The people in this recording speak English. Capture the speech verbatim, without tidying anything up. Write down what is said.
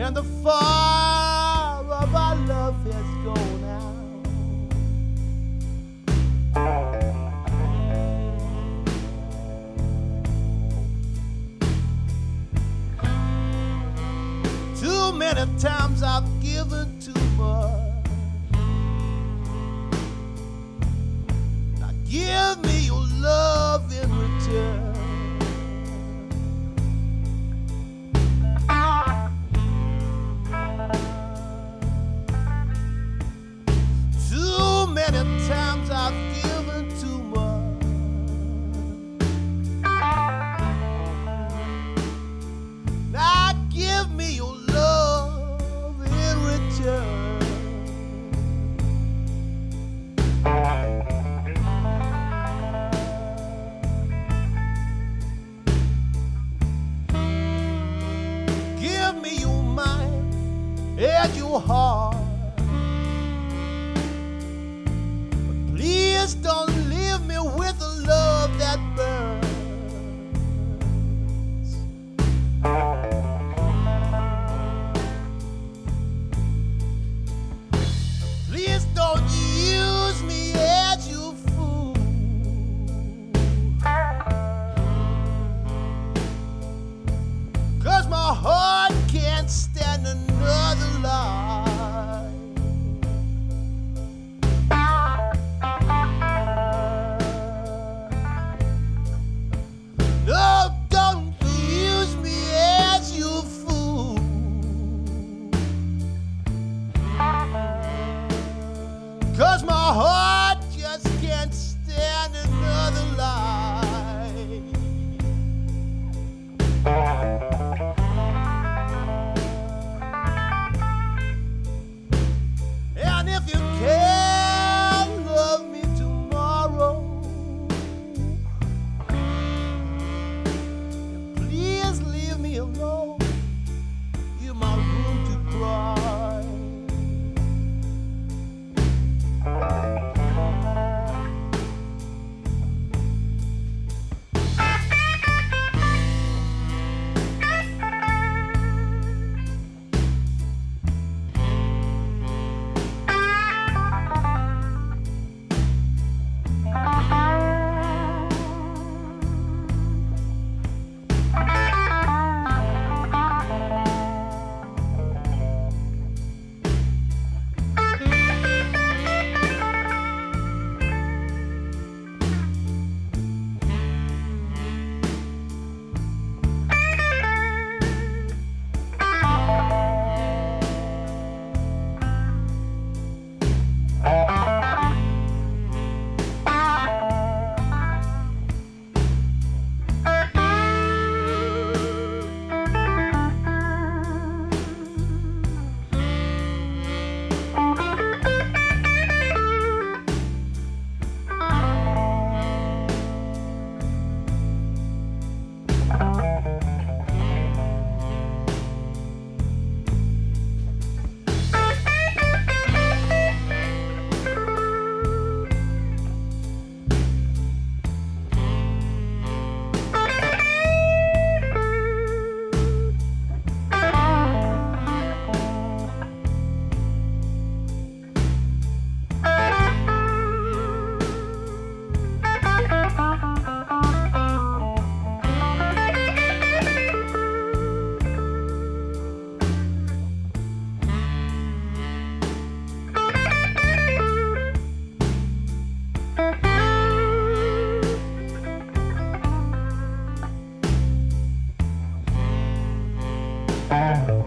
and the fire of our love has gone out. Too many times I've given too much. Now give me your love in return. Too many times I've given too much. Now give me your love in return. Give me your mind and your heart. Please don't leave me with a love that burns. Please don't use me as you fool. 'Cause my heart can't stand another lie. No, don't use me as you fool. 'Cause my heart just can't stand another lie. And if you can love me tomorrow, please leave me alone in my room to cry. Bye.